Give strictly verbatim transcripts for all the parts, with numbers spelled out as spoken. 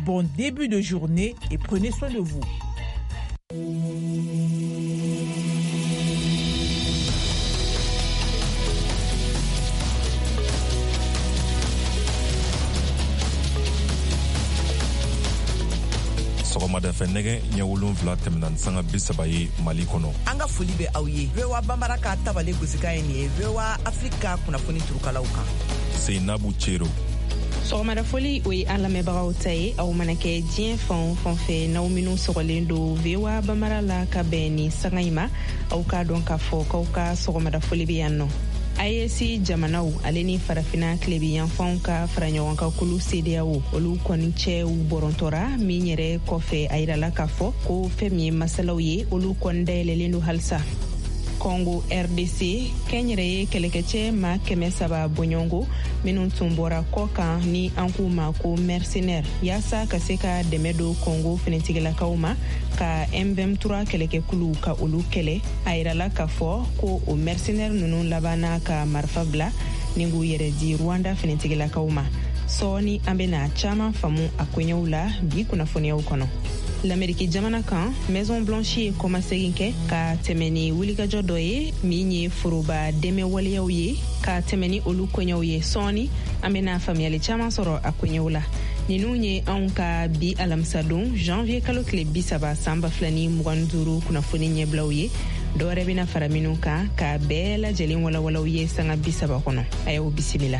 Bon début de journée et prenez soin de vous. Sɔgɔmada fɛ nɛgɛ ɲɛ wolonwula tɛmɛna ni sanga bi saba ye Mali kɔnɔ. An ka foli bɛ aw ye. V O A Bambara ka tabale gosika ye nin ye. V O A Afrika kunnafoni turukalaw kan. Seinabu Cero. Sɔgɔmada foli o ye an lamɛnbagaw ta ye. Aw mana kɛ diɲɛ fan o fan fɛ n'aw minnu sɔgɔlen don V O A Bambara la ka bɛn ni sanga in ma, aw k'a dɔn k'a fɔ k'aw ka sɔgɔmada foli bɛ yan nɔ. A E C jamanaw ale ni farafina tilebiyanfanw ka fara ɲɔgɔn ka kulu C D A O olu kɔni cɛw bɔrɔntɔra min yɛrɛ kɔfɛ a yirala k'a fɔ ko fɛn min ye masalaw ye olu kɔni dayɛlɛlen don halisa. Congo R D C kɛnyɛrɛye kɛlɛkɛcɛ ma kɛmɛ saba bɔɲɔngo minnu tun bɔra kɔ kan ni an k'u ma ko mercenaire yaasa ka se ka dɛmɛ don Congo finitigilakaw ma ka M vingt-trois kɛlɛkɛkulu ka olu kɛlɛ. A yirala k'a fɔ ko o mercenaire ninnu labanna ka marifa bila ni k'u yɛrɛ di Rwanda finitigilakaw ma. Sɔɔni an bɛna caman faamu a koɲɛw la bi kunnafoniyaw kɔnɔ. L'Amérique jamana kan Maison Blanche ye kɔmasegin kɛ ka tɛmɛ ni wulikajɔ dɔ ye min ye foroba dɛmɛ waleyaw ye ka tɛmɛ ni olu koɲɛw ye. Sɔɔni an bɛna faamuyali caman sɔrɔ a koɲɛw la. Ninnu ye anw ka bi alamisadon janvier kalo tile bi saba san ba fila ni mugan ni duuru kunnafoni ɲɛbilaw ye. Dɔwɛrɛ bɛna fara minnu kan ka bɛɛ lajɛlen walawalaw ye sanga bi saba kɔnɔ. A y'aw bisimila.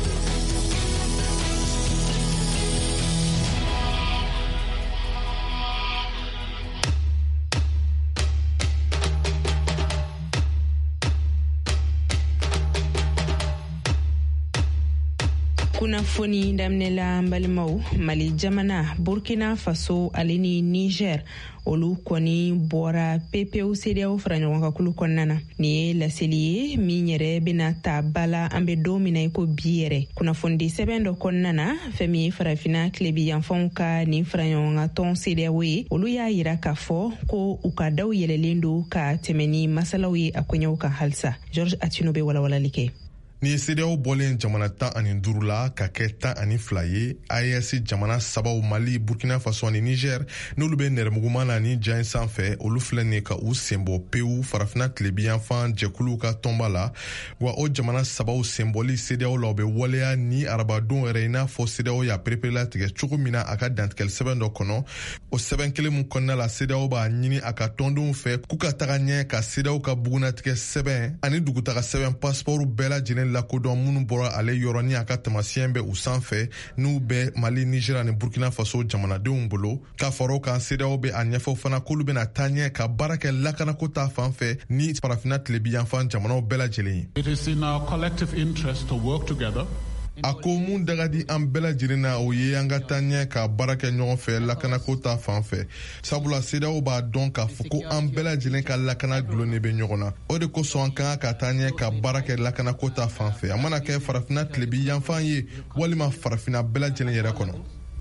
Kunnafoni daminɛla n balimaw, Mali jamana, Burkina Faso ale ni Niger olu kɔni bɔra P P O C D A O fara ɲɔgɔn ka kulu kɔnɔna na. Nin ye laseli ye min yɛrɛ bɛna ta bala an bɛ don min na i ko bi yɛrɛ. Kunnafoni sɛbɛn dɔ kɔnɔna na fɛn min ye farafina tilebiyanfanw ka nin fara ɲɔgɔn ka tɔn C D A O ye olu y'a yira k'a fɔ ko u ka daw yɛlɛlen don ka tɛmɛ ni masalaw ye a koɲɛw kan halisa. George Atino bɛ walawalali kɛ. Ni C D A O bɔlen jamana tan ani duuru la ka kɛ tan ani fila ye, A E S jamana sabaw Mali, Burkina Faso ani Niger n'olu bɛ nɛrɛmuguman na ni jan sanfɛ olu filɛ nin ka u senbɔ pewu farafina tilebiyanfan jɛkuluw ka tɔnba la. Wa o jamana sabaw senbɔli C D A O la o bɛ waleya ni arabadon yɛrɛ i n'a fɔ C D A O y'a perepere latigɛ cogo min na a ka dantigɛli sɛbɛn dɔ kɔnɔ. O sɛbɛn kelen mun kɔnɔna la C D A O b'a ɲini a ka tɔndenw fɛ k'u ka taga ɲɛ ka C D A O ka bugunatigɛ sɛbɛn ani dugutaga sɛbɛn pasipɔru bɛɛ lajɛlen lakodɔn minnu bɔra ale yɔrɔ ni a ka tamasiyɛn bɛ u sanfɛ n'u bɛ Mali, Niger ani Burkina Faso jamanadenw bolo. K'a fara o kan C D A O bɛ a ɲɛfɔ fana k'olu bɛna taa ɲɛ ka baara kɛ lakanako ta fan fɛ ni farafina tilebiyanfan jamanaw bɛɛ lajɛlen ye. It is in our collective interest to work together. A ko mun daga di an bɛɛ lajɛlen na o ye an ka taa ɲɛ ka baara kɛ ɲɔgɔn fɛ lakanako ta fan fɛ. Sabula C D A O b'a dɔn k'a fɔ ko an bɛɛ lajɛlen ka lakana gulonnen bɛ ɲɔgɔn na. O de kosɔn an kan ka taa ɲɛ ka baara kɛ lakanako ta fan fɛ. A mana kɛ farafina tilebiyanfan ye walima farafina bɛɛ lajɛlen yɛrɛ kɔnɔ.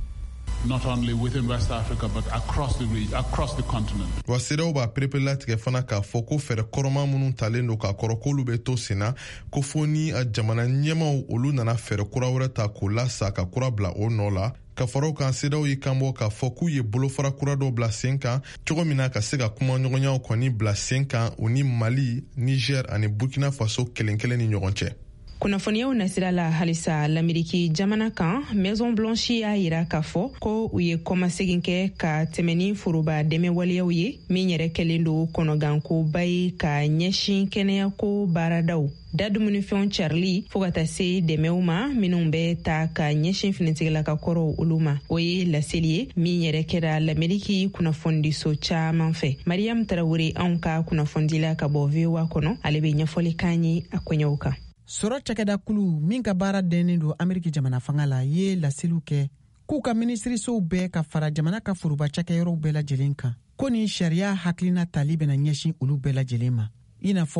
Not only within West Africa, but across the region, across the continent. Wa C D A O b'a perepere latigɛ fana k'a fɔ ko fɛɛrɛ kɔrɔman minnu talen don k'a kɔrɔ k'olu bɛ to sen na ko fo ni a jamana ɲɛmaw olu nana fɛɛrɛ kura wɛrɛ ta k'o lasa ka kura bila o nɔ la. Ka fara o kan C D A O y'i kanbɔ k'a fɔ k'u ye bolofara kura dɔw bila sen kan cogo min na ka se ka kuma ɲɔgɔnyaw kɔni bila sen kan u ni Mali, Niger ani Burkina Faso kelen kelen ni ɲɔgɔn cɛ. Kunnafoniyaw nasira la halisa l'Amérique jamana kan Maison Blanche y'a yira k'a fɔ ko u ye kɔmasegin kɛ ka tɛmɛ ni foroba dɛmɛ waleyaw ye min yɛrɛ kɛlen don kɔnɔgankoba ye ka ɲɛsin kɛnɛyako baaradaw da dumunifɛnw carili fɔɔ ka taa se dɛmɛw ma minnu bɛ ta ka ɲɛsin finitigilaka kɔrɔw olu ma. O ye laseli ye min yɛrɛ kɛra l'Amérique kunnafonidiso caman fɛ. Mariam Tarawele anw ka kunnafondila ka bɔ V O A kɔnɔ ale bɛ ɲɛfɔli k'an ye a koɲɛw kan. Sɔrɔ cakɛda kulu min ka baara dɛnnen don Ameriki jamana fanga la ye laseliw kɛ k'u ka minisirisow bɛɛ ka fara jamana ka foroba cakɛyɔrɔw bɛɛ lajɛlen kan ko ni sariya hakilina tali bɛna ɲɛsin olu bɛɛ lajɛlen ma i n'a fɔ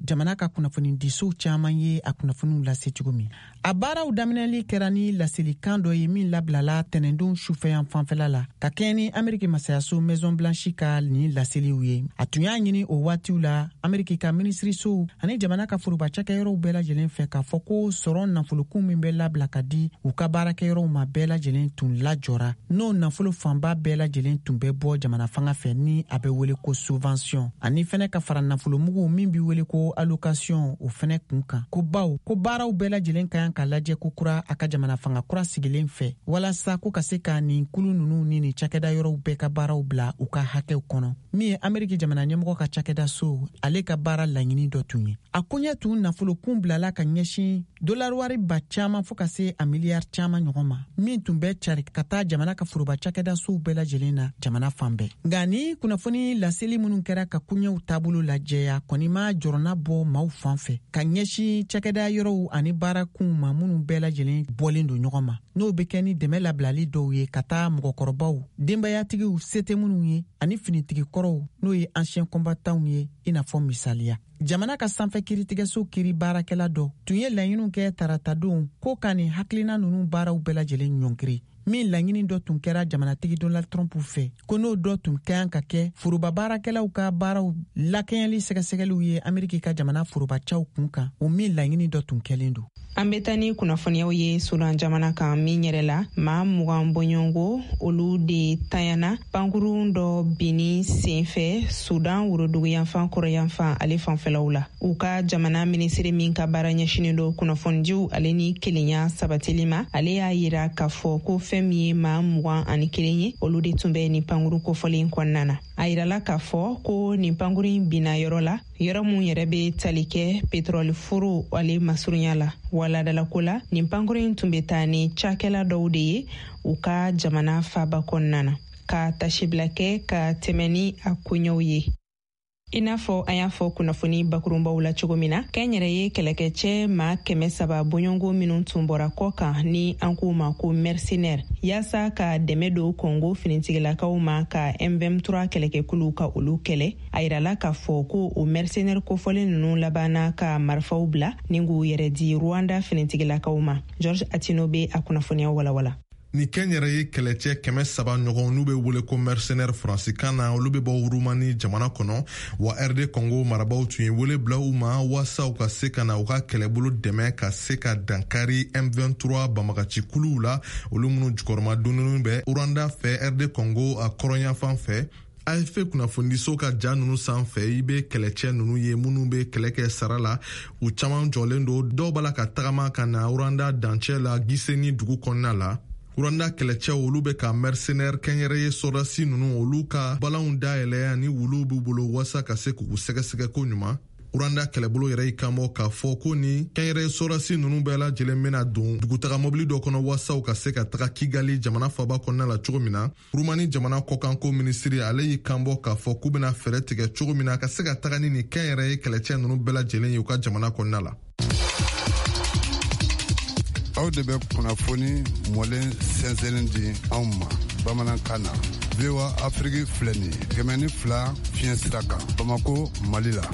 jamana ka kunnafoni disow caaman ye a kunnafoniw lase cogo min. A baaraw daminɛli kɛra ni laselikan dɔ ye min labilala tɛnɛndon sufɛyan fanfɛla la ka kɛɲɛ ni Ameriki masayaso Maison Blanche ka ni laseliw ye. A tun y'a ɲini o waatiw la Ameriki ka minisirisow ani jamana ka forobacakɛyɔrɔw bɛɛ lajɛlen fɛ k'a fɔ ko sɔrɔ nafolokun min bɛ labila ka di u ka baarakɛyɔrɔw ma bɛɛ lajɛlen tun lajɔra n'o nafolo fanba bɛɛ lajɛlen tun bɛ bɔ jamana fanga fɛ ni a bɛ wele ko subvention ani fɛnɛ ka fara nafolomugu min bɛ wele ko allocation o fɛnɛ kun kan ko baw ko baaraw bɛɛ lajɛlen ka ka lajɛ ko kura a ka jamana fanga kura sigilen fɛ walasa ko ka se ka nin kulu nunu ni ni cakɛda yɔrɔw bɛɛ ka baaraw bila u ka hakɛw kɔnɔ min ye Ameriki jamana ɲɛmɔgɔ ka cakɛda so ale ka baara laɲini dɔ tun ye. A koɲɛ tun nafolokun bilala ka ɲɛsin dolari wari ba caaman fɔ ka se a miliyari caaman ɲɔgɔn ma min tun bɛ cari ka taa jamana ka foroba cakɛda sow bɛɛ lajɛlen na jamana fan bɛɛ. Nka ni kunnafoni laseli minnu kɛra ka kuɲɛw taabolo lajɛya kɔni ma jɔrɔna bɔ maaw fan fɛ ka ɲɛsin cakɛda yɔrɔw ani baarakun ma minnu bɛɛ lajɛlen bɔlen don ɲɔgɔn ma n'o bɛ kɛ ni dɛmɛ labilali dɔw ye ka taa mɔgɔkɔrɔbaw denbayatigiw sete minnu ye ani finitigi kɔrɔw n'o ye ancien combattants ye i n'a fɔ misaliya. Jamana ka sanfɛ kiiritigɛso kiiri baarakɛla dɔ tun ye laɲiniw kɛ taratadenw ko ka nin hakilina ninnu baaraw bɛɛ lajɛlen ɲɔnkiri min laɲini dɔ tun kɛra jamanatigi Donald Trump fɛ ko n'o dɔ tun kan ka kɛ foroba baarakɛlaw ka baaraw lakɛɲɛli sɛgɛsɛgɛliw ye Ameriki ka jamana forobacaw kun kan o min laɲini dɔ tun kɛlen don. An bɛ taa ni kunnafoniyaw ye Sudan jamana kan min yɛrɛ la maa mugan bɔɲɔngo olu de tanyana pankurun dɔ bini senfɛ Sudan worodugu yanfan kɔrɔ yanfan ale fanfɛlaw la. U ka jamana minisiri min ka baara ɲɛsinen do kunnafonidiw ale ni kelenya sabatili ma ale y'a yira k'a fɔ ko fɛn min ye maa mugan ani kelen ye olu de tun bɛ nin pankuru kofɔlen kɔnɔna na. A yirala k'a fɔ ko nin pankurun bina yɔrɔ la yɔrɔ mun yɛrɛ bɛ tali kɛ petrɔli foro ale masurunya la. Waladalako la nin pankurun tun bɛ taa ni cakɛla dɔw de ye u ka jamana faba kɔnɔna na ka tasibila kɛ ka tɛmɛ ni a koɲɛw ye. I n'a fɔ an y'a fɔ kunnafoni bakurunbaw la cogo min na kɛnyɛrɛ ye kɛlɛkɛcɛ maa kɛmɛ saba bɔɲɔngo minnu tun bɔra kɔ kan ni an k'u ma ko mercenaire yaasa ka dɛmɛ don Kongo finitigilakaw ma ka M vingt-trois kɛlɛkɛkulu ka olu kɛlɛ a yirala k'a fɔ ko o mercenaire kofɔlen ninnu labanna ka marifaw bila ni k'u yɛrɛ di Rwanda finitigilakaw ma. George Atino bɛ a kunnafoniya walawala. Ni kɛnyɛrɛ ye kɛlɛcɛ kɛmɛ saba ɲɔgɔn n'u bɛ wele ko mercenaire faransikan na olu bɛ bɔ Rumani jamana kɔnɔ wa R D Congo marabaw tun ye wele bila u ma waasa u ka se ka na u ka kɛlɛbolo dɛmɛ ka se ka dankari M vingt-trois banbagacikuluw la olu minnu jukɔrɔma donninen bɛ Rwanda fɛ R D Congo a kɔrɔnyanfan fɛ. A F P kunnafonidiso ka ja nunu sanfɛ i bɛ kɛlɛcɛ nunu ye minnu bɛ kɛlɛ kɛ sara la u caman jɔlen don dɔw b'a la ka tagama ka na Rwanda dancɛ la Gisenyi dugu kɔnɔna la. Rwanda kɛlɛcɛw olu bɛ ka mercenaire kɛnyɛrɛ ye sɔrɔdasi ninnu olu ka balanw dayɛlɛ ani wuluw b'u bolo walasa ka se k'u sɛgɛsɛgɛ ko ɲuman. Rwanda kɛlɛbolo yɛrɛ y'i kanbɔ k'a fɔ ko ni kɛnyɛrɛ sɔrɔdasi ninnu bɛɛ lajɛlen bɛna don dugutaga mobili dɔ kɔnɔ walasa u ka se ka taga Kigali jamana faba kɔnɔna la cogo min na. Rumani jamana kɔkanko minisiri ale y'i kanbɔ k'a fɔ k'u bɛna fɛɛrɛ tigɛ cogo min na ka se ka taga ni nin kɛnyɛrɛ ye kɛlɛcɛ ninnu bɛɛ lajɛlen ye u ka jamana kɔnɔna la. Aw de bɛ kunnafoni mɔlen sɛnsɛnnen di anw ma bamanankan na. V O A Afrique filɛ nin ye kɛmɛ ni fila fiɲɛ sira kan Bamako Mali la.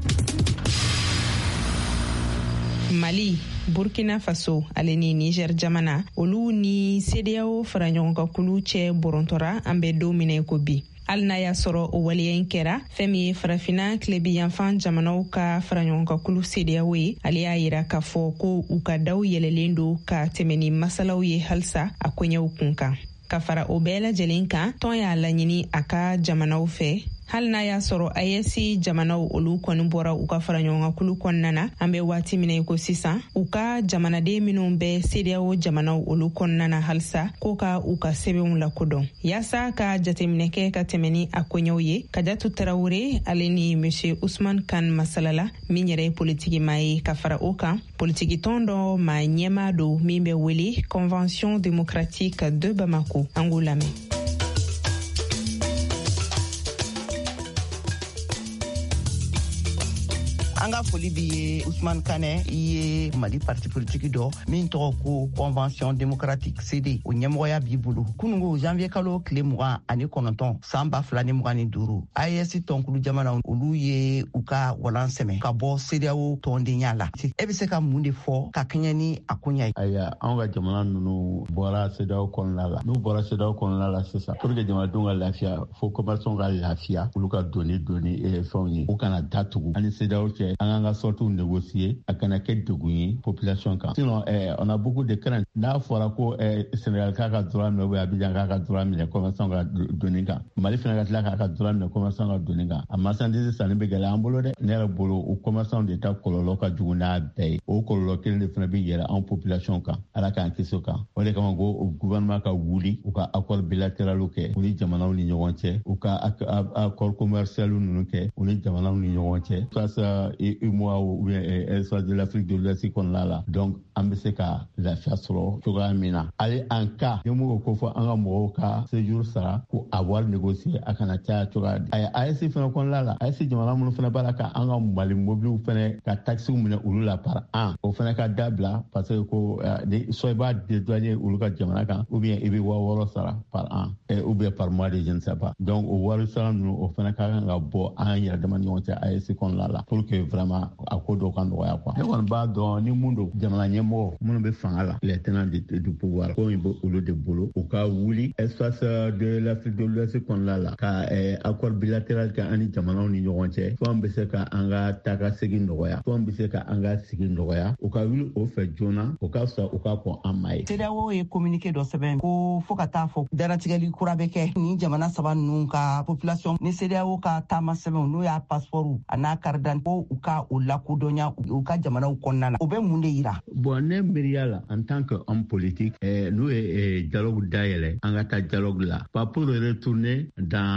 Mali, Burkina Faso, ale ni Niger jamana olu ni C D A O fara ɲɔgɔn ka kulu cɛ bɔrɔntɔra an bɛ don min na ko bi. Hali n'a y'a sɔrɔ o waleya in kɛra fɛn min ye farafina tilebi yanfan jamanaw ka fara ɲɔgɔn ka kulu C D A O ye ale y'a yira k'a fɔ ko u ka daw yɛlɛlen don ka tɛmɛ ni masalaw ye halisa a koɲɛw kun kan. Ka fara o bɛɛ lajɛlen kan tɔn y'a laɲini a ka jamanaw fɛ hali n'a y'a sɔrɔ A E S jamanaw olu kɔni bɔra u ka fara ɲɔgɔn kan kulu kɔnɔna na an bɛ waati min na ko sisan u ka jamanaden minnu bɛ C D A O jamanaw olu kɔnɔna na halisa ko ka u ka sɛbɛnw lakodɔn yaasa ka jateminɛ kɛ ka tɛmɛ ni a koɲɛw ye Kajatu Tarawele ale ni Monsieur Ousmane Kane masalala min yɛrɛ ye politiki maa ye ka fara o kan politiki tɔn dɔ maa ɲɛmaa don min bɛ wele Convention démocratique de Bamako an k'o lamɛn. an ka foli bi ye Usman Kane i ye Mali parti politique dɔ min tɔgɔ ko Convention démocratique C D o ɲɛmɔgɔya b'i bolo kunungo janvier kalo tile mugan ani kɔnɔntɔn san ba fila ni mugan ni duuru A E S tɔnkulu jamana olu ye u ka walan sɛmɛ ka bɔ C D A O tɔndenya la e bɛ se ka mun de fɔ ka kɛɲɛ ni a ko ɲɛ ye. Aya an ka jamana ninnu bɔra C D A O kɔnɔna la n'u bɔra C D A O kɔnɔna la sisan pour que jamanadenw ka lafiya fo commerçants ka lafiya olu ka doni doni fɛnw ye u kana datugu ani C D A O cɛ an ka sorties négocier a kana kɛ degun ye population kan sinon eh, on a beaucoup de craintes n'a fɔra ko eh, Sénégal k'a ka droit minɛ ou Abidjan k'a ka droit minɛ commerçants ka doni kan Mali fana ka tila k'a ka droit minɛ commerçants ka doni kan a marchandise sanni bɛ gɛlɛya an bolo dɛ ne yɛrɛ bolo o commerçants de ta kɔlɔlɔ ka jugu n'a bɛɛ ye o kɔlɔlɔ kelen de fana bɛ yɛlɛ an population kan ala k'an kisi o kan o de kama ko o gouvernement ka wuli u ka accord bilatéral kɛ u ni jamanaw ni ɲɔgɔn cɛ u ka accord commercial ninnu kɛ u ni jamanaw ni ɲɔgɔn cɛ face à U M O A ou bien espace de l'Afrique de l'Ouest kɔnɔna la donc an bɛ se ka lafiya sɔrɔ cogoya min na hali en cas ni mun ko fɔ an ka mɔgɔw ka séjour sara ko a wari négocier a kana caya cogoya di a ye A E S fana kɔnɔna la A E S jamana minnu fana b'a la ka an ka Mali mobiliw fana ka taxes minɛ olu la par an o fana ka dabila parce que ko soit i b'a dédouaner olu ka jamana kan ou bien i bɛ wa wɔɔrɔ sara par an ou bien par mois de je ne sais pas donc o wari sara ninnu o fana ka kan ka bɔ an yɛrɛ dama ni ɲɔgɔn cɛ A E S kɔnɔna la pour que vraiment a ko dɔw ka nɔgɔya quoi ne kɔni b'a dɔn ni mun don jamana ɲɛmɔgɔ minnu bɛ fanga la les tenants du pouvoir ko min bɛ olu de bolo u ka wuli espace de l'Afrique de l'Ouest kɔnɔna la ka accord bilatéral kɛ an ni jamanaw ni ɲɔgɔn cɛ fo an bɛ se ka an ka taa ka segin nɔgɔya fo an bɛ se ka an ka sigi nɔgɔya u ka wuli o fɛ joona o ka fisa u ka kɔn an ma ye. C D A O ye communiqué dɔ sɛbɛn ko fo ka taa fɔ daratigɛli kura bɛ kɛ ni jamana saba ninnu ka population ni C D A O ka taama sɛbɛnw n'o y'a passeport a n'a carte d'identité ko u ka o lakodɔnya u ka jamanaw kɔnɔna na o bɛ mun de yira. Bon ne miiriya la en tant que homme politique eh, n'o ye eh, dialogue dayɛlɛ an ka taa dialogue la pas pour retourner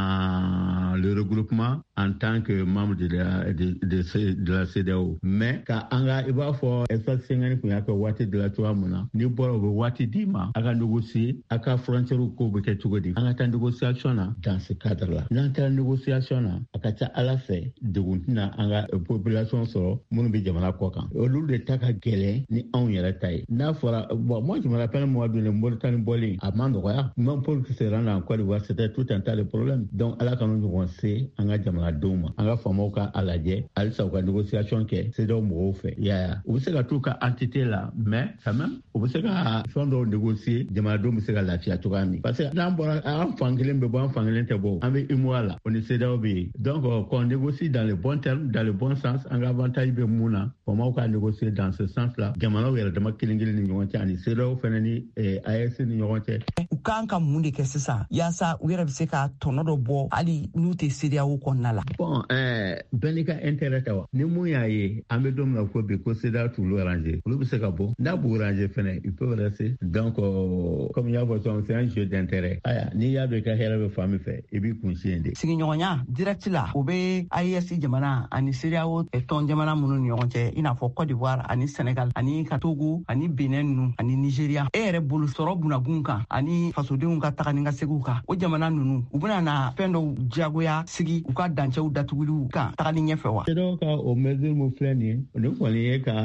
dans le regroupement en tant que membre de la, de, de, de, de la C D A O mais ka an ka i b'a fɔ espace Schengen kun y'a kɛ waati de la cogoya mun na ni bɔra o bɛ waati d'i ma a ka négocier a ka frontière ko bɛ kɛ cogo di an ka taa négociation na dans ce cadre là n'an taara négociation na a ka ca ala fɛ degun tɛna an ka population sɔrɔ minnu bɛ jamana kɔ kan olu de ta ka gɛlɛn ni anw yɛrɛ ta ye n'a fɔra bon moi je me rappelle moi de Mauritanie bɔlen a ma nɔgɔya même pour que se rendre en Côte d'Ivoire c'était tout un tas de problèmes donc ala ka n'u ɲɔgɔn se an ka jamanadenw ma an ka faamaw ka a lajɛ halisa u ka négociation kɛ C D A O mɔgɔw fɛ yaya u bɛ se ka t'u ka entité la mais quand même u bɛ se ka fɛn dɔw négocier jamanadenw bɛ se ka lafiya cogoya min parce que n'an bɔra an fan kelen bɛ bɔ an fan kelen tɛ bɔ an bɛ U M O A la o ni C D A O bɛ yen donc qu'on négocie dans le bon terme dans le bon sens an ka avantage bɛ mun na faamaw ka négocier dans ce sens là jamanaw yɛrɛ dama kelen kelen ni ɲɔgɔn cɛ ani C D A O fana ni A E S ni ɲɔgɔn cɛ. U kan ka mun de kɛ sisan yaasa u yɛrɛ bɛ se ka tɔnɔ dɔ bɔ hali n'u tɛ C D A O kɔnɔna la. Bon ɛɛ bɛɛ n'i ka intérêt ta wa ni mun y'a ye an bɛ don min na ko bi ko C D A O t'olu arranger olu bɛ se ka bɔ n'a b'u arranger fɛnɛ ils peuvent rester donc euh, comme y'a fɔ sɔn c'est un jeu d'intérêt aya n'i y'a dɔn i ka hɛrɛ bɛ fan min fɛ i b'i kun siɲɛ de. Sigiɲɔgɔnya direct la o bɛ A E S jamana ani C D A O tɔn jamana minnu ni ɲɔgɔn cɛ i n'a fɔ Côte d'Ivoire ani Sénégal ani ka Togo ani Benin ninnu ani Nigeria e yɛrɛ bolo sɔrɔ bunakun kan ani fasodenw ka taga ni ka seginw kan o jamana ninnu u bɛna na fɛn dɔw diyagoya sigi u ka dancɛw datuguliw kan tagali ɲɛfɛ wa. C D A O ka o mesure min filɛ nin ye nin kɔni ye ka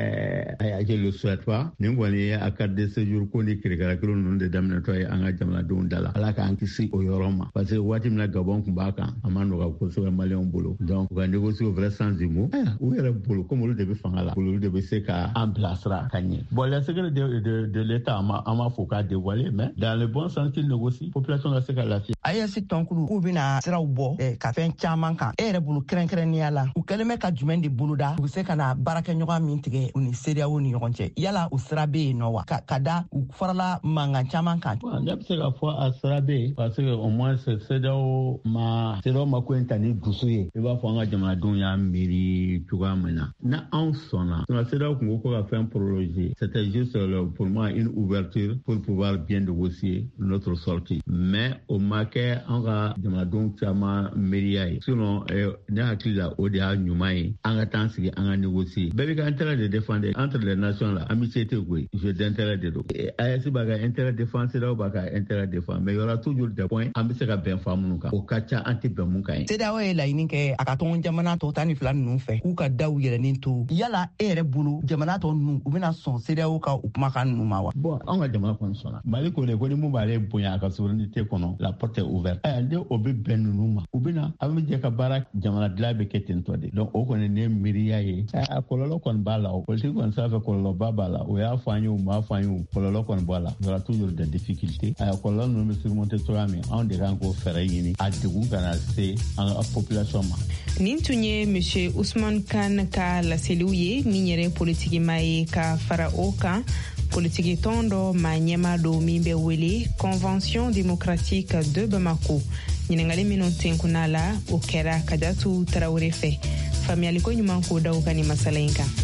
ɛɛ je le souhaite pas nin kɔni ye a carte de séjour ko ni kirikarakiro ninnu de daminɛtɔ ye an ka jamanadenw da la ala k'an kisi o yɔrɔ ma parce que waati min na Gabon tun b'a kan a ma nɔgɔ kosɛbɛ maliyɛnw bolo donc u ka négocier au vrai sens du mot u yɛrɛ bolo comme olu de bɛ fanga la olu de bɛ se ka an bilasira ka ɲɛ bon les secrets de, de, de l'État an ma fɔ k'a dévoiler mais dans le bon sens qu'il négocie population ka se ka lafiya. A E S tɔnkulu k'u bɛna siraw bɔ ka fɛn caman kan e yɛrɛ bolo kɛrɛnkɛrɛnnenya la u kɛlen bɛ ka jumɛn de boloda u bɛ se ka na baarakɛɲɔgɔn min tigɛ u ni C D A O ni ɲɔgɔn cɛ yala o sira bɛ yen nɔ wa ka, ka da u farala mankan caman kan. Ne bɛ se ka fɔ a sira bɛ yen parce que au moins C D A O ma C D A O ma ko in ta ni dusu ye i b'a fɔ an ka jamanadenw y'a miiri cogoya min na na anw sɔnna sinon C D A O kun ko ko ka fɛn prologer c'était juste pour moi une ouverture pour pouvoir bien négocier notre sortie mais o ma kɛ an ka jamanadenw caman miiriya ye sinon ne hakili la o de y'a ɲuman ye an ka taa sigi an ka négocier bɛɛ bɛ ka intérêt de défendre entre les nations la amitié tɛ koyi jeu d'intérêt de don A E S b'a ka intérêt défendre CEDEAO b'a ka intérêt défendre mais il y aura toujours des points an bɛ se ka bɛn fa minnu kan o ka ca an tɛ bɛn mun kan ye. CEDEAO ye laɲini kɛ a ka tɔn jamana tɔ tan ni fila ninnu fɛ k'u ka daw yɛlɛnen to yala e yɛrɛ bolo jamana tɔ ninnu u bɛna sɔn CEDEAO ka u kumakan ninnu ma wa. bon an ka jamana kɔni sɔnna Mali ko de ko ni mun b'ale bonya a ka souveraineté kɔnɔ la porte est ouverte ɛ ne o bɛ bɛn ninnu ma u bɛna an bɛ jɛ ka baara jamana dilan bɛ kɛ ten tɔ de donc o kɔni ne miiriya ye a kɔlɔlɔ kɔni b'a la o politique kɔni sanfɛ kɔlɔlɔba b'a la o y'a fɔ an ye o m'a fɔ an ye o kɔlɔlɔ kɔni b'a la il y aura toujours des difficultés a kɔlɔlɔ ninnu bɛ surmonter cogoya min anw de kan k'o fɛɛrɛ ɲini a degun kana se an ka population ma. nin tun ye monsieur Ousmane Kane ka laseliw ye min yɛrɛ politiki ma ye ka fara o kan politiki tɔn dɔ maa ɲɛma do min bɛ wele convention démocratique de Bamako. ɲiningali minnu tenkuna la o kɛra Kadatu Tarawele fɛ faamuyaliko ɲuman ko daw ka ni masala in kan.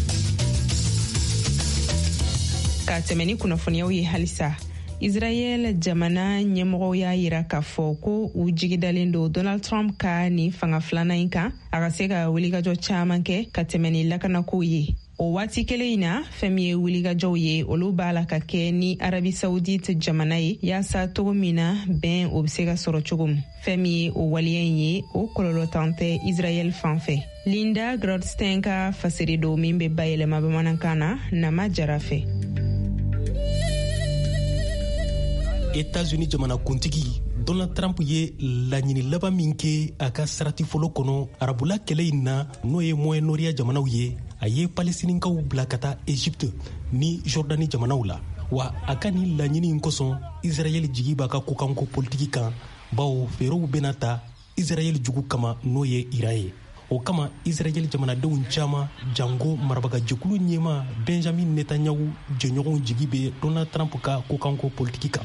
ka tɛmɛ ni kunnafoniyaw ye halisa Israel jamana ɲɛmɔgɔw y'a yira k'a fɔ ko u jigidalen do Donald Trump ka ni fanga filanan in kan a ka se ka wulikajɔ caman kɛ ka tɛmɛ ni lakanakow ye. o waati kelen in na fɛn min ye wulikajɔw ye olu b'a la ka kɛ ni Arabi Saoudite jamana ye yaasa cogo min na bɛn o bɛ se ka sɔrɔ cogo min. fɛn min ye o waliya in ye o kɔlɔlɔ tan tɛ Israel fan fɛ. Linda Grodstein ka fasiri do min bɛ bayɛlɛma bamanankan na Nama Jara fɛ. États-Unis jamana kuntigi Donald Trump ye laɲini laban min kɛ a ka sarati fɔlɔ kɔnɔ arabula kɛlɛ in na n'o ye Moyen-Orient jamanaw ye a ye palestinikaw bila ka taa Egypte ni Jordani jamanaw la wa a ka ni laɲini in kosɔn Israel jigi b'a ka kokanko politiki kan bawo feerew bena ta Israel jugu kama n'o ye Iran ye. o kama Israel jamanadenw caman jango marabagajɛkulu ɲɛma Benjamin Netanyahu jɛɲɔgɔnw jigi bɛ Donald Trump ka kokanko politiki kan.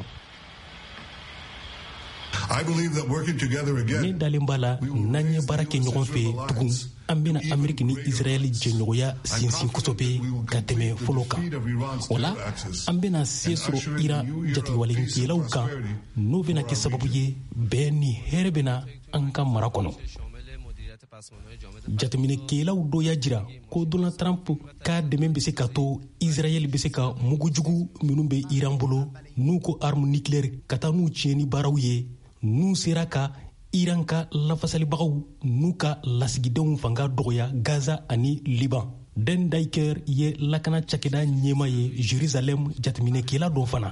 ne dalen b'a la n'an ye baara kɛ ɲɔgɔn fɛ tugun an bena Ameriki ni Israel jɛɲɔgɔnya sinsin kosɛbɛ ka tɛmɛ fɔlɔ kan. o la an bena se sɔrɔ Iran jatigiwalenkɛlaw kan n'o bena kɛ sababu ye bɛn ni hɛrɛ bena an ka mara kɔnɔ. jateminɛkɛlaw dɔ y'a jira ko Donald Trump ka dɛmɛ bɛ se ka to Israel bɛ se ka mugujugu minnu bɛ Iran bolo n'u ko arme nucléaire ka taa n'u tiɲɛni baaraw ye n'u sera ka Iran ka lafasalibagaw n'u ka lasigidenw fanga dɔgɔya Gaza ani Liban. Den Diker ye lakana cakɛda ɲɛma ye Jerusalem jateminɛkɛla dɔ fana.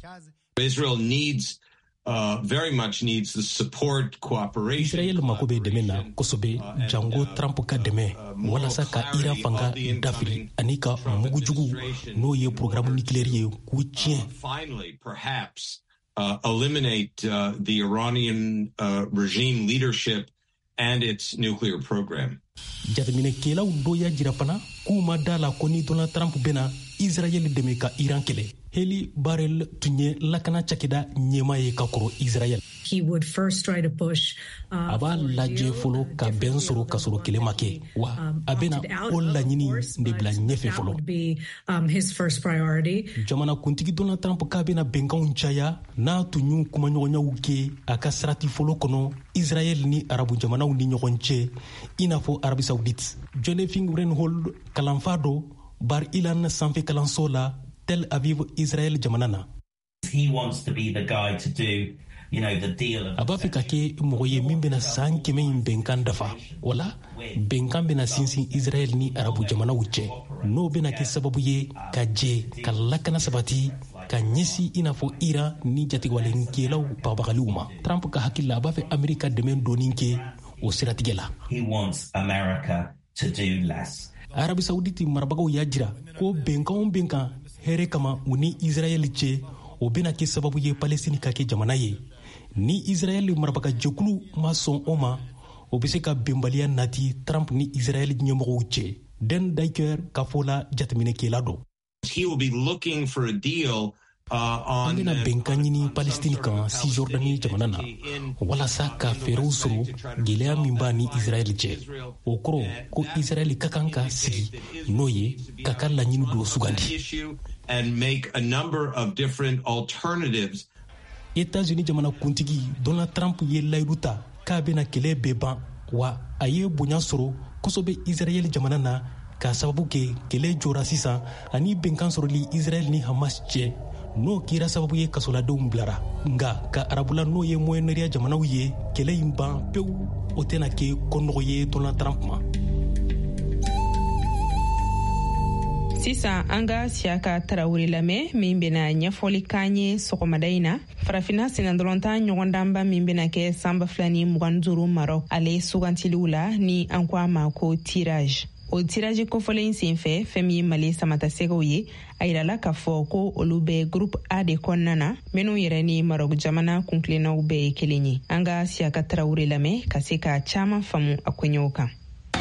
Israel needs Uh, very much needs the support, cooperation. Israel mako bɛ dɛmɛ na kosɛbɛ jango Trump ka dɛmɛ walasa ka Iran fanga dafiri ani ka mugujugu n'o ye programme nucléaire ye k'u tiɲɛ. Finally, perhaps uh, eliminate uh, the Iranian uh, regime leadership and its nuclear program. Jateminɛkɛlaw dɔ y'a jira fana k'u ma da la ko ni Donald Trump bɛna Israel dɛmɛ ka Iran kɛlɛ. Heli Barel tun ye lakana cakɛda ɲɛma ye ka kɔrɔ Israel. He would first try to push uh, a b'a lajɛ fɔlɔ ka bɛn sɔrɔ ka sɔrɔ kɛlɛ ma kɛ wa a bɛna o laɲini de bila ɲɛfɛ fɔlɔ. Um, his first priority. Jamana kuntigi Donald Trump k'a bɛna bɛnkanw caya n'a tun y'u kumaɲɔgɔnyaw kɛ a ka sarati fɔlɔ kɔnɔ Israel ni arabu jamanaw ni ɲɔgɔn cɛ i n'a fɔ Arabi Saoudite. Jonathan Reinhold kalanfa dɔ Bar Ilan sanfɛ kalanso la Tel Aviv Israel jamana na. He wants to be the guy to do, you know, the deal. A b'a fɛ ka kɛ mɔgɔ ye min bɛna san kɛmɛ in bɛnkan dafa. Wala bɛnkan bɛna sinsin Israel ni arabu jamanaw cɛ. N'o bɛna kɛ sababu ye ka jɛ ka lakana sabati ka ɲɛsi i n'a fɔ Iran ni jatigiwalenkɛlaw babagaliw ma. Trump ka hakili la a b'a fɛ Amerika dɛmɛ dɔɔni kɛ o siratigɛ la. He wants America to do less. Arabi Saoudite marabagaw y'a jira ko bɛnkan o bɛnkan hɛrɛ kama u ni Israel cɛ o bɛna kɛ sababu ye Palestine ka kɛ jamana ye. Ni Israel marabagajɛkulu ma sɔn o ma o bɛ se ka bɛnbaliya nati Trump ni Israel ɲɛmɔgɔw cɛ. Den Diker ka fɔ la jateminɛkɛla dɔ. He will be looking for a deal an bena bɛnkan ɲini Palestine kan Cisjordanie jamana na walasa ka fɛɛrɛw sɔrɔ gɛlɛya min b'a ni Israel cɛ. O kɔrɔ ko Israel ka kan ka sigi n'o ye ka ka laɲini dɔ sugandi. And make a number of different alternatives. États-Unis jamana kuntigi Donald Trump ye layidu ta k'a bena kɛlɛ bɛɛ ban wa a ye bonya sɔrɔ kosɛbɛ Israel jamana na k'a sababu kɛ kɛlɛ jɔra sisan ani bɛnkan sɔrɔli Israel ni Hamas cɛ n'o kɛra sababu ye kasoladenw bilara nka ka arabula n'o ye moyen-orient jamanaw ye kɛlɛ in ban pewu o tɛna kɛ kɔnɔgɔ ye Donald Trump ma. Sisan an ka Siyaka Tarawele lamɛn min bɛna ɲɛfɔli k'an ye sɔgɔmada in na. Farafina senadɔlɔntan ɲɔgɔndanba min bɛna kɛ sanba fila ni mugan ni duuru Marɔk ale sugantiliw la ni an ko a ma ko tirage. O tirage kofɔlen senfɛ fɛn min ye Mali samatasɛgɛw ye a yirala k'a fɔ ko olu bɛ groupe A de kɔnɔna na minnu yɛrɛ ni Marɔk jamana kuntilennaw bɛɛ ye kelen ye. An ka Siyaka Tarawele lamɛn ka se ka caman faamu a koɲɛw kan.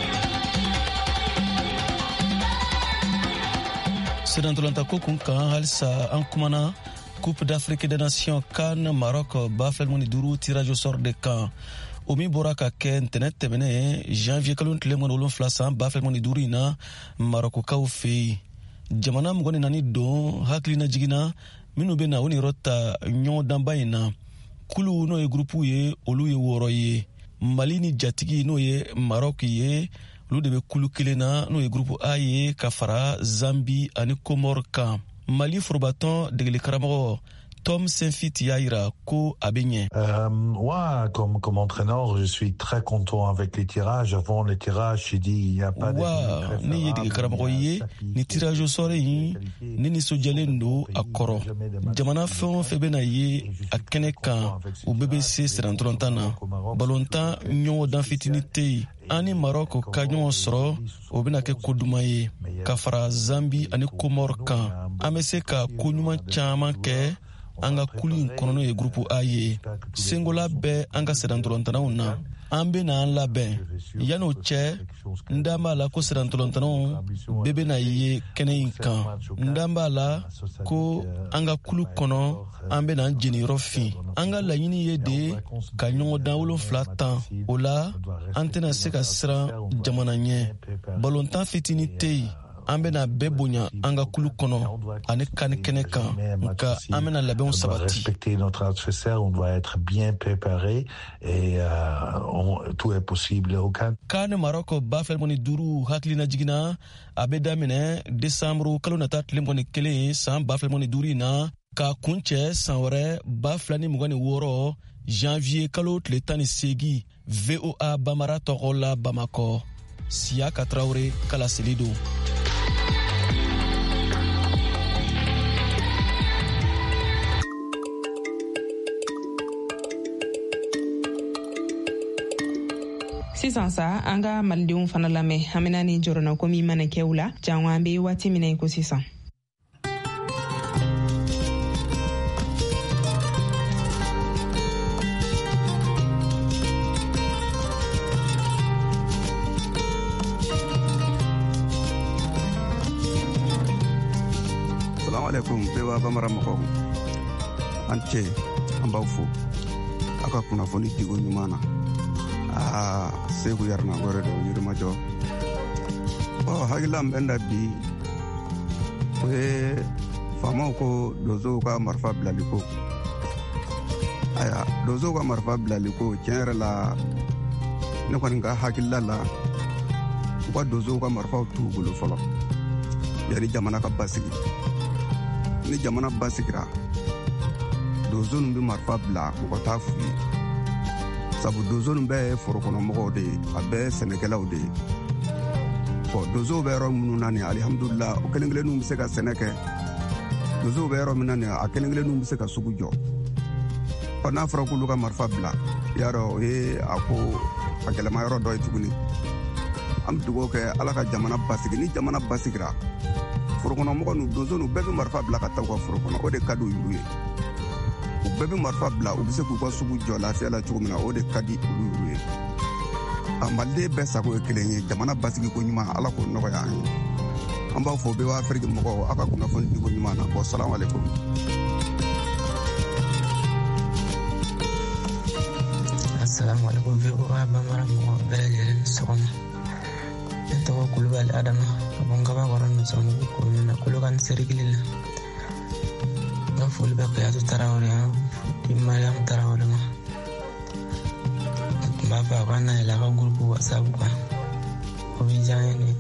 Senatolanta ko kun kan halisa an kumana Coupe d'Afrique des Nations CAN Maroc ba fɛn duuru tirage au sort de kan o min bɔra ka kɛ ntɛnɛ tɛmɛnɛ janvier kalo tile mugan ni wolonwula san ba fɛn duuru in na Marokokaw fɛ yen jamana mugan ni naani don hakilina jiginna minnu bɛ na o niyɔrɔ ta ɲɔgɔndanba in na kulu n'o ye gurupu ye olu ye wɔɔrɔ ye Mali ni jatigi n'o ye Maroc ye olu de bɛ kulu kelen na n'o ye groupe A ye ka fara Zambie ani Comore kan. Mali forobatɔn degeli karamɔgɔ Tom Senfit y'a yira ko a bɛ ɲɛ. Euh, moi, comme, comme entraîneur, je suis très content avec les tirages. Avant les tirages, j'ai dit il n'y a pas de... Wa ne ye degeli karamɔgɔ ye ni tirage au sort in ne nisɔndiyalen don a kɔrɔ. Jamana fɛn o fɛn bɛ na ye a kɛnɛ kan u bɛɛ bɛ se sirantɔlɔntan na. Balontan ɲɔgɔndan fitinin tɛ yen. An ni Maroc ka ɲɔgɔn sɔrɔ o bɛna kɛ ko duman ye ka fara Zambie ani Comore kan. An bɛ se ka ko ɲuman caman kɛ an ka kulu in kɔnɔ n'o ye groupe A ye. Sengola bɛ an ka sirantɔlɔntanaw na. An bɛ na an labɛn yanni o cɛ n da b'a la ko sirantɔlɔntanaw bɛɛ bɛ na ye kɛnɛ in kan. N da b'a la ko an ka kulu kɔnɔ an bɛ na an jeniyɔrɔ fin. An ka laɲini ye de ka ɲɔgɔndan wolonfila tan o la an tɛna se ka siran jamana ɲɛ. Balontan fitinin tɛ yen. An bɛna bɛɛ bonya an ka kulu kɔnɔ ani kan kɛnɛ kan nka an bɛna labɛnw sabati. Respecter notre adversaire, on doit être bien préparé et euh, on, tout est possible au CAN. CAN Maroc ba fɛn ni duuru hakilina jiginna a bɛ daminɛ décembre kalo nata tile mugan ni kelen san ba fɛn ni duuru in na ka kun cɛ san wɛrɛ ba fila ni mugan ni wɔɔrɔ janvier kalo tile tan ni seegin V O A Bamara tɔgɔ la Bamakɔ. Siyaka Tarawele kala seli don. Sisan sa an ka malidenw fana lamɛn an bɛna ni jɔrɔna ko min mana kɛ u la jango an bɛ waati min na ko sisan. Salamu alaikum bewa bamara mɔgɔw an cɛ an b'aw fo aw ka kunnafoni digo ɲuman na. Ah, Segu Yarna gore do Yirimajɔ. Bon, hakila n bɛ da bi o ye faamaw ko donsow ka marifa bilali ko. Aya, donsow ka marifa bilali ko tiɲɛ yɛrɛ la ne kɔni ka hakilila la u ka donsow ka marifaw t'u bolo fɔlɔ yanni jamana ka basigi. Ni jamana basigira donso ninnu bɛ marifa bila u ka taa f'u ye. Sabu donso ninnu bɛɛ ye forokɔnɔmɔgɔw de ye a bɛɛ ye sɛnɛkɛlaw de ye. Bon donsow bɛ yɔrɔ minnu na nin alihamudulila o kelen kelenninw bɛ se ka sɛnɛ kɛ. Donsow bɛ yɔrɔ min na nin a kelen kelenninw bɛ se ka sugu jɔ. Ɔ n'a fɔra k'olu ka marifa bila y'a dɔn o ye a ko a gɛlɛma yɔrɔ dɔ ye tuguni. An bɛ dugawu kɛ ala ka jamana basigi ni jamana basigira forokɔnɔmɔgɔ ninnu donso ninnu bɛɛ bɛ marifa bila ka taa u ka foro kɔnɔ o de ka di olu ye. U bɛɛ bɛ marifa bila u bɛ se k'u ka sugu jɔ lafiya la cogo min na o de ka di olu ye. A maliden bɛɛ sago ye kelen ye jamana basigi ko ɲuman ala k'o nɔgɔya an ye. An b'a fɔ bɛɛ b'a Afiriki mɔgɔw aw ka kunnafoni di ko ɲuman na. Bon salamu alaikum. Assalamu alaikum V O A Bamara mɔgɔ bɛɛ lajɛlen ni sɔgɔma. Ne tɔgɔ Kulubali Adama ka bɔ Nkabakɔrɔ Nusɔmugu commune na Kolokani Serikili la. N ka foli bɛ Kayatu Tarawele di Mariam Tarawele ma. N tun b'a papa kana ila ka groupe WhatsApp kwa o bi jani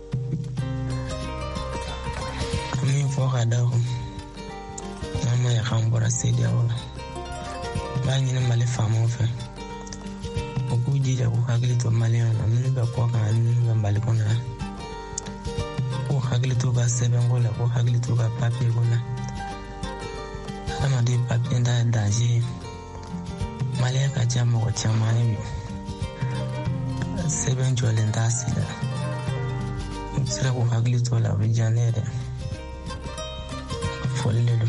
ami fo kada ko mama ya khambora sedia wala ba ni mali famo fe o ku jija ko hakili to malian nanu ba ko ka ni ba mbali kona o hakili to ba seben gola ko hakili to ba papier gola ama de papier da danger malia ka jama ko chama ni seben jolen da sida sira ko hakili to la bi janere follelu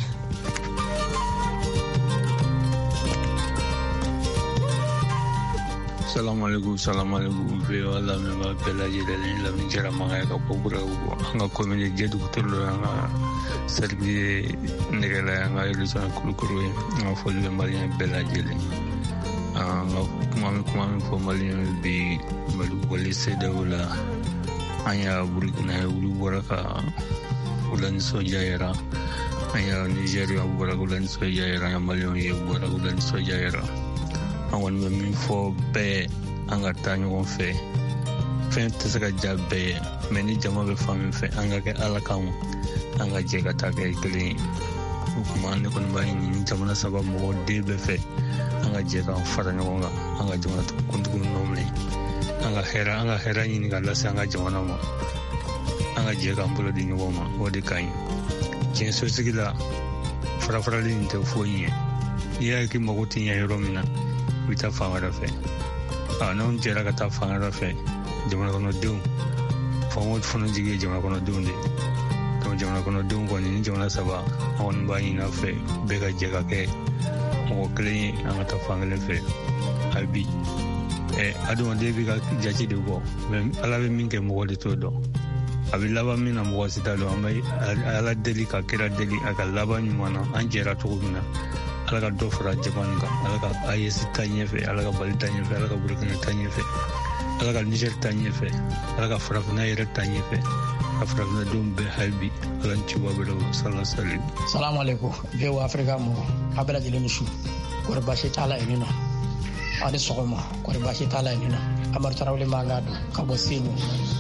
Salam alaikum, salam alaikum. Veo ala me ba bela jeda ni la mi jara manga ka pobura nga komene jedu kutolo nga sergi negala nga ilusa kulukuru nga folu mali bela jele nga kuma kuma fo mali bi malu wali seda wala anya buri kuna ulu boraka ulan soja era anya Nigeria boraka ulan soja era mali ye boraka ulan soja era awon me min fo be anga tanyo on fe fe tsaka jabbe meni jama be fami fe anga ke ala kam anga je ka ta ke kli kuma ne kon ba ni jama na saba mo de be fe anga je ka fara no nga anga jama to kundu no mle anga hera anga hera ni ga la anga jama na mo anga je ka mbulo di no ma o de kai jen so sigila fara fara li inte fo yin ya ki mo tin ya romina wita fangara fe ah non jera kata fangara fe jamana kono dum famo fono jige jamana kono dum de to jamana kono dum ko ni jamana saba on ba ina fe bega jega ke mo kle anga ta fangale fe abi e adu on de biga jaji de go men ala be min ke mo de to do abi laba min am wo sita do amai ala deli ka kira deli aga laba ni mana anjera to guna alaga do fara jabanka alaga ayesi tanyefe alaga bali tanyefe alaga burkina tanyefe alaga niger tanyefe alaga frafna yere tanyefe frafna dumbe halbi alan chuba belo sallallahu alaihi salamu alaikum bewa afrika mo abela jileni shu ko bashi tala enina adi sogoma ko bashi tala enina amar tarawle mangado kabo sinu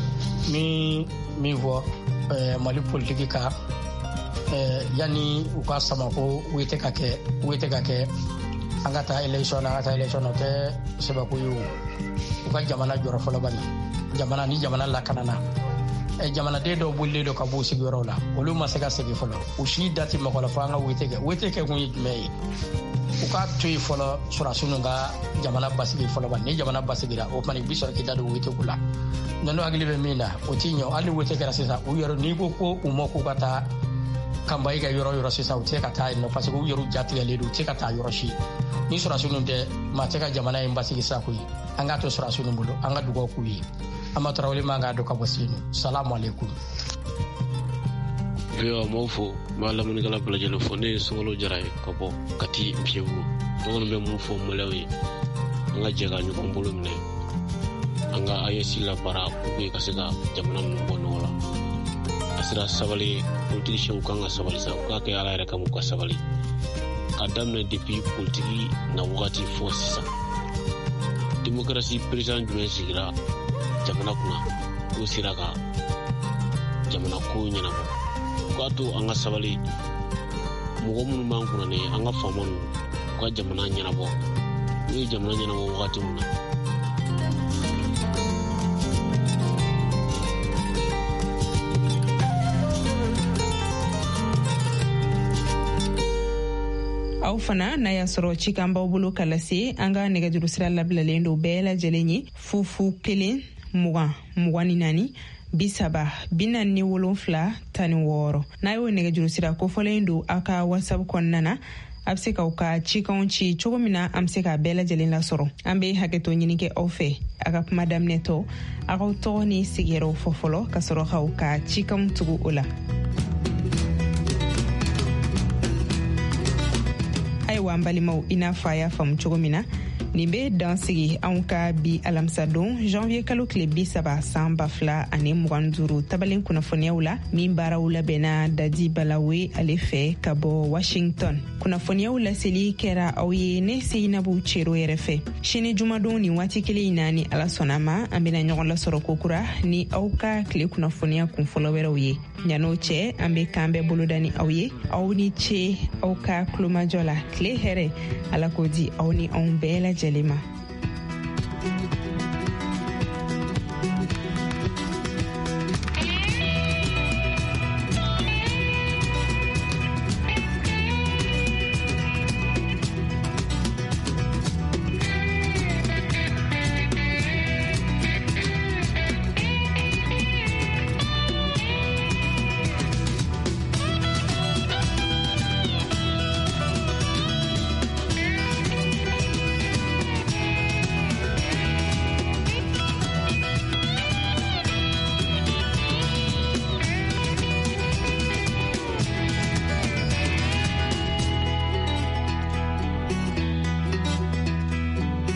mi mi vo mali politique ka eh yani uka sama ko wete kake wete kake angata election angata election te seba ko yu uka jamana joro folo bani jamana ni jamana la kanana e jamana de do bulle do kabo sigoro la olu masaka segi folo ushi dati makola fanga wete ke wete ke kun yime uka tuyi folo sura sununga jamana basigi folo bani jamana basigira o mani bisor ki dadu wete kula nono aglibe mina o tinyo ali wete ke rasisa u yoro ni ko ko umoku kata kamba iga yoro yoro sisa utie kata no parce que yoro jati le do tie kata yoro shi ni sura sunu de ma teka jamana embassy gisa kuyi anga to sura sunu bulo anga dugo kuyi ama trawli manga do kabosinu assalamu alaikum yo mofo mala mun gala bla jelo fone solo jaray ko bo kati piewu don be mo fo mulawi anga jega ñu ko mbulum ne anga ayesi la para ko be kasega jamana mun bonola asira sabali politicien ko nga sabali sa ko ke ala reka mu ko sabali kadam na depuis politique na wati force sa démocratie président du sigira jamana kuna ko siraka jamana ko nyina ko to anga sabali mu go mun man kuna ne anga famon ko jamana nyina bo ni jamana nyina bo wati mun aw fana na ya sɔrɔ cikan b'aw bolo ka lase an ka nɛgɛjuru sira labilalen don bɛɛ lajɛlen ye fufu kelen mugan mugan ni naani bi saba bi naani ni wolonfila tan ni wɔɔrɔ n'a y'o nɛgɛjuru sira kofɔlen don aw ka whatsapp kɔnɔna na a bɛ se k'aw ka cikanw ci cogo min na an bɛ se k'a bɛɛ lajɛlen lasɔrɔ an bɛ hakɛto ɲini kɛ aw fɛ a ka kuma daminɛtɔ a k'aw tɔgɔ ni sigiyɔrɔw fɔ fɔlɔ ka sɔrɔ k'aw ka cikanw tugu o la. ayiwa an balimaw i n'a fɔ a y'a faamu cogo min na nin be dansigi anw ka bi alamisa don janvier kalo tile bi saba san ba fila ani mugan duuru tabalen kunnafoniyaw la min baaraw labɛnna dadi balawe ale fɛ ka bɔ washington. Kunnafoniyaw laseli kɛra aw ye ne Seinabu Cero yɛrɛ fɛ. Sini jumadon ni waati kelen na ni ala sɔnna ma an bɛna ɲɔgɔn lasɔrɔ kokura ni aw ka tile kunnafoniya kunfɔlɔ wɛrɛw ye. Ɲan'o cɛ an bɛ k'an bɛɛ boloda ni aw ye. Aw ni ce aw ka kulomajɔ la tile hɛrɛ ala k'o di aw ni anw bɛɛ lajɛlen ma.